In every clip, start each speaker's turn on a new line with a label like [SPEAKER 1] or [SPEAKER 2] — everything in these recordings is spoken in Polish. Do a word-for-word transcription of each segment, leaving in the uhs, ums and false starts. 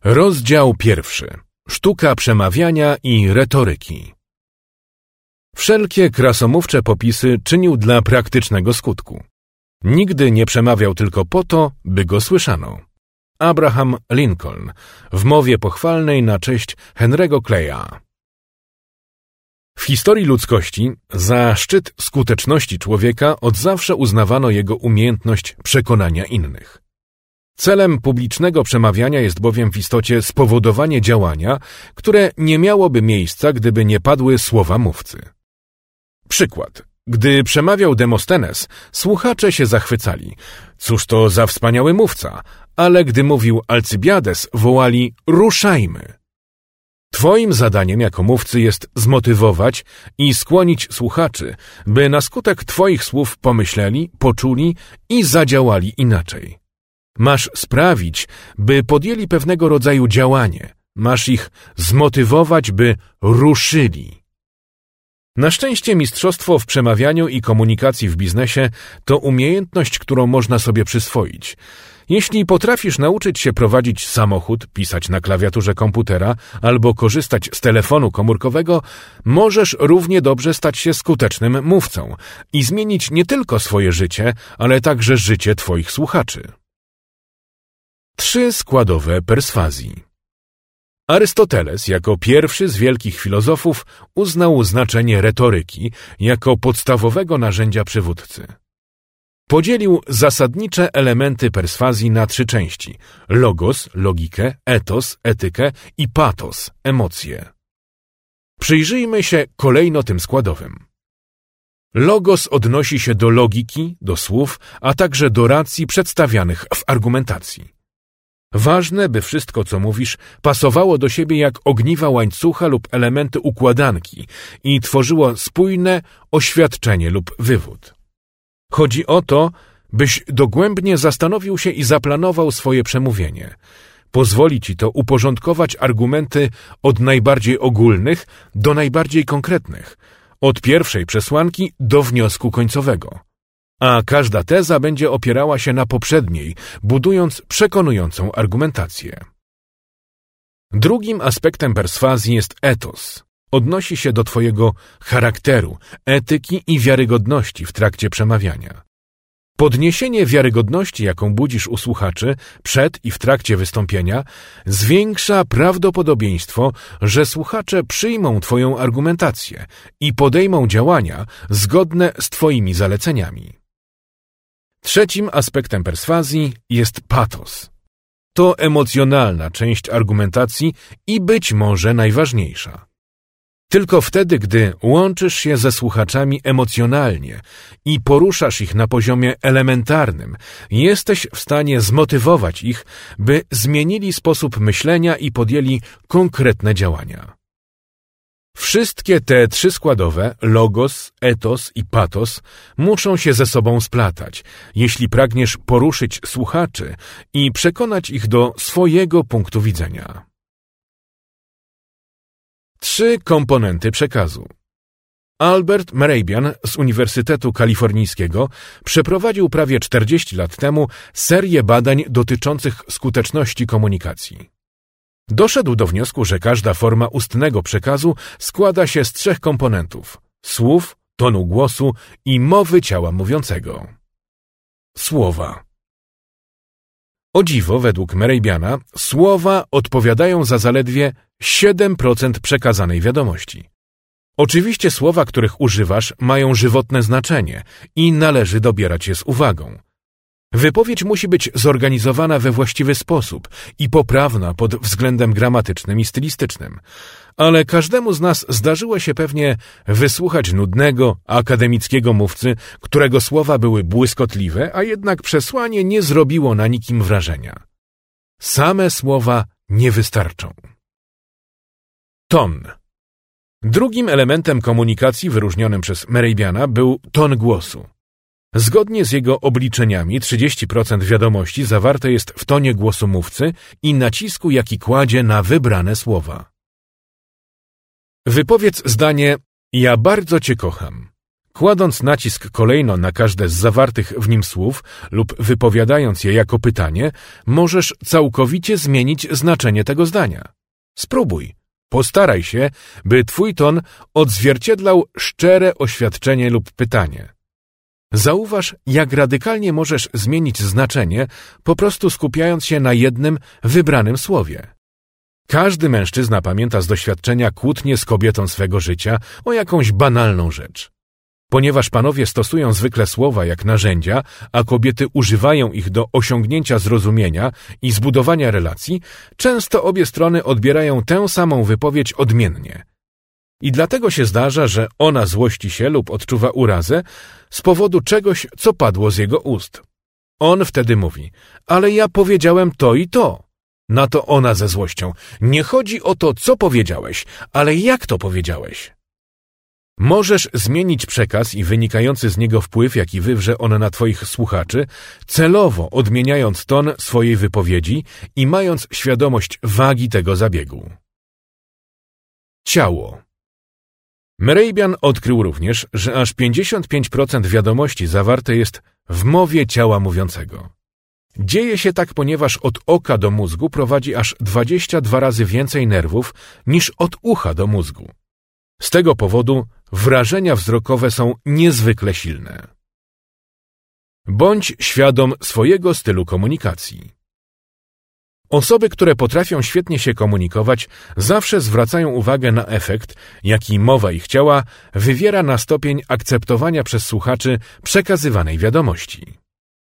[SPEAKER 1] Rozdział pierwszy. Sztuka przemawiania i retoryki. Wszelkie krasomówcze popisy czynił dla praktycznego skutku. Nigdy nie przemawiał tylko po to, by go słyszano. Abraham Lincoln w mowie pochwalnej na cześć Henry'ego Claya. W historii ludzkości za szczyt skuteczności człowieka od zawsze uznawano jego umiejętność przekonania innych. Celem publicznego przemawiania jest bowiem w istocie spowodowanie działania, które nie miałoby miejsca, gdyby nie padły słowa mówcy. Przykład. Gdy przemawiał Demostenes, słuchacze się zachwycali. Cóż to za wspaniały mówca, ale gdy mówił Alcybiades, wołali: ruszajmy! Twoim zadaniem jako mówcy jest zmotywować i skłonić słuchaczy, by na skutek Twoich słów pomyśleli, poczuli i zadziałali inaczej. Masz sprawić, by podjęli pewnego rodzaju działanie. Masz ich zmotywować, by ruszyli. Na szczęście mistrzostwo w przemawianiu i komunikacji w biznesie to umiejętność, którą można sobie przyswoić. Jeśli potrafisz nauczyć się prowadzić samochód, pisać na klawiaturze komputera albo korzystać z telefonu komórkowego, możesz równie dobrze stać się skutecznym mówcą i zmienić nie tylko swoje życie, ale także życie Twoich słuchaczy. Trzy składowe perswazji. Arystoteles jako pierwszy z wielkich filozofów uznał znaczenie retoryki jako podstawowego narzędzia przywódcy. Podzielił zasadnicze elementy perswazji na trzy części: logos, logikę, etos, etykę i patos, emocje. Przyjrzyjmy się kolejno tym składowym. Logos odnosi się do logiki, do słów, a także do racji przedstawianych w argumentacji. Ważne, by wszystko, co mówisz, pasowało do siebie jak ogniwa łańcucha lub elementy układanki i tworzyło spójne oświadczenie lub wywód. Chodzi o to, byś dogłębnie zastanowił się i zaplanował swoje przemówienie. Pozwoli ci to uporządkować argumenty od najbardziej ogólnych do najbardziej konkretnych, od pierwszej przesłanki do wniosku końcowego. A każda teza będzie opierała się na poprzedniej, budując przekonującą argumentację. Drugim aspektem perswazji jest etos. Odnosi się do Twojego charakteru, etyki i wiarygodności w trakcie przemawiania. Podniesienie wiarygodności, jaką budzisz u słuchaczy przed i w trakcie wystąpienia, zwiększa prawdopodobieństwo, że słuchacze przyjmą Twoją argumentację i podejmą działania zgodne z Twoimi zaleceniami. Trzecim aspektem perswazji jest patos. To emocjonalna część argumentacji i być może najważniejsza. Tylko wtedy, gdy łączysz się ze słuchaczami emocjonalnie i poruszasz ich na poziomie elementarnym, jesteś w stanie zmotywować ich, by zmienili sposób myślenia i podjęli konkretne działania. Wszystkie te trzy składowe, logos, etos i patos, muszą się ze sobą splatać, jeśli pragniesz poruszyć słuchaczy i przekonać ich do swojego punktu widzenia. Trzy komponenty przekazu. Albert Mehrabian z Uniwersytetu Kalifornijskiego przeprowadził prawie czterdzieści lat temu serię badań dotyczących skuteczności komunikacji. Doszedł do wniosku, że każda forma ustnego przekazu składa się z trzech komponentów: słów, tonu głosu i mowy ciała mówiącego. Słowa. O dziwo, według Mehrabiana, słowa odpowiadają za zaledwie siedem procent przekazanej wiadomości. Oczywiście słowa, których używasz, mają żywotne znaczenie i należy dobierać je z uwagą. Wypowiedź musi być zorganizowana we właściwy sposób i poprawna pod względem gramatycznym i stylistycznym. Ale każdemu z nas zdarzyło się pewnie wysłuchać nudnego, akademickiego mówcy, którego słowa były błyskotliwe, a jednak przesłanie nie zrobiło na nikim wrażenia. Same słowa nie wystarczą. Ton. Drugim elementem komunikacji wyróżnionym przez Mehrabiana był ton głosu. Zgodnie z jego obliczeniami trzydzieści procent wiadomości zawarte jest w tonie głosu mówcy i nacisku, jaki kładzie na wybrane słowa. Wypowiedz zdanie: ja bardzo cię kocham. Kładąc nacisk kolejno na każde z zawartych w nim słów lub wypowiadając je jako pytanie, możesz całkowicie zmienić znaczenie tego zdania. Spróbuj. Postaraj się, by twój ton odzwierciedlał szczere oświadczenie lub pytanie. Zauważ, jak radykalnie możesz zmienić znaczenie, po prostu skupiając się na jednym, wybranym słowie. Każdy mężczyzna pamięta z doświadczenia kłótnie z kobietą swego życia o jakąś banalną rzecz. Ponieważ panowie stosują zwykle słowa jak narzędzia, a kobiety używają ich do osiągnięcia zrozumienia i zbudowania relacji, często obie strony odbierają tę samą wypowiedź odmiennie. I dlatego się zdarza, że ona złości się lub odczuwa urazę z powodu czegoś, co padło z jego ust. On wtedy mówi, ale ja powiedziałem to i to. Na to ona ze złością, nie chodzi o to, co powiedziałeś, ale jak to powiedziałeś. Możesz zmienić przekaz i wynikający z niego wpływ, jaki wywrze on na twoich słuchaczy, celowo odmieniając ton swojej wypowiedzi i mając świadomość wagi tego zabiegu. Ciało. Mehrabian odkrył również, że aż pięćdziesiąt pięć procent wiadomości zawarte jest w mowie ciała mówiącego. Dzieje się tak, ponieważ od oka do mózgu prowadzi aż dwadzieścia dwa razy więcej nerwów niż od ucha do mózgu. Z tego powodu wrażenia wzrokowe są niezwykle silne. Bądź świadom swojego stylu komunikacji. Osoby, które potrafią świetnie się komunikować, zawsze zwracają uwagę na efekt, jaki mowa ich ciała wywiera na stopień akceptowania przez słuchaczy przekazywanej wiadomości.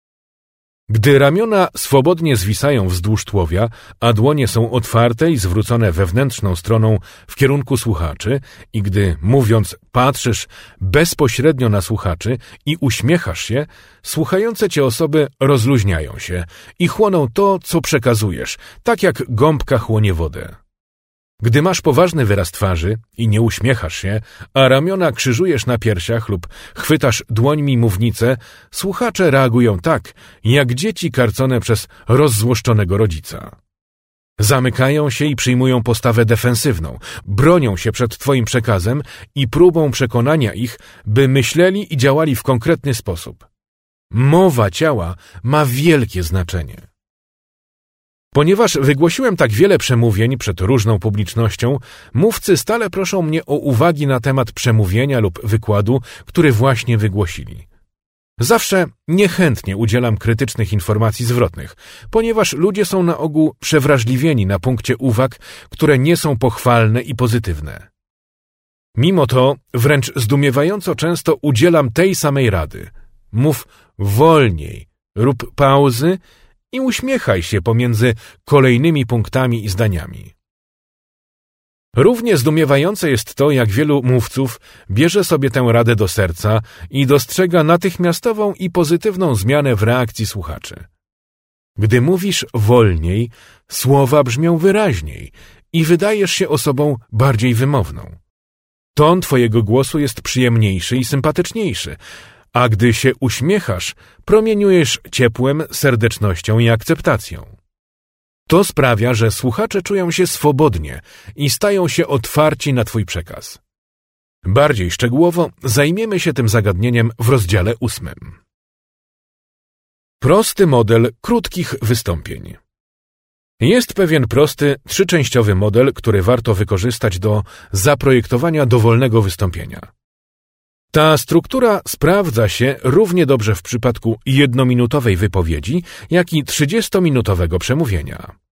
[SPEAKER 1] Gdy ramiona swobodnie zwisają wzdłuż tułowia, a dłonie są otwarte i zwrócone wewnętrzną stroną w kierunku słuchaczy i gdy, mówiąc, patrzysz bezpośrednio na słuchaczy i uśmiechasz się, słuchające cię osoby rozluźniają się i chłoną to, co przekazujesz, tak jak gąbka chłonie wodę. Gdy masz poważny wyraz twarzy i nie uśmiechasz się, a ramiona krzyżujesz na piersiach lub chwytasz dłońmi mównicę, słuchacze reagują tak, jak dzieci karcone przez rozzłoszczonego rodzica. Zamykają się i przyjmują postawę defensywną, bronią się przed twoim przekazem i próbą przekonania ich, by myśleli i działali w konkretny sposób. Mowa ciała ma wielkie znaczenie. Ponieważ wygłosiłem tak wiele przemówień przed różną publicznością, mówcy stale proszą mnie o uwagi na temat przemówienia lub wykładu, który właśnie wygłosili. Zawsze niechętnie udzielam krytycznych informacji zwrotnych, ponieważ ludzie są na ogół przewrażliwieni na punkcie uwag, które nie są pochwalne i pozytywne. Mimo to wręcz zdumiewająco często udzielam tej samej rady. Mów wolniej, rób pauzy i uśmiechaj się pomiędzy kolejnymi punktami i zdaniami. Równie zdumiewające jest to, jak wielu mówców bierze sobie tę radę do serca i dostrzega natychmiastową i pozytywną zmianę w reakcji słuchaczy. Gdy mówisz wolniej, słowa brzmią wyraźniej i wydajesz się osobą bardziej wymowną. Ton twojego głosu jest przyjemniejszy i sympatyczniejszy, a gdy się uśmiechasz, promieniujesz ciepłem, serdecznością i akceptacją. To sprawia, że słuchacze czują się swobodnie i stają się otwarci na twój przekaz. Bardziej szczegółowo zajmiemy się tym zagadnieniem w rozdziale ósmym. Prosty model krótkich wystąpień. Jest pewien prosty, trzyczęściowy model, który warto wykorzystać do zaprojektowania dowolnego wystąpienia. Ta struktura sprawdza się równie dobrze w przypadku jednominutowej wypowiedzi, jak i trzydziestominutowego przemówienia.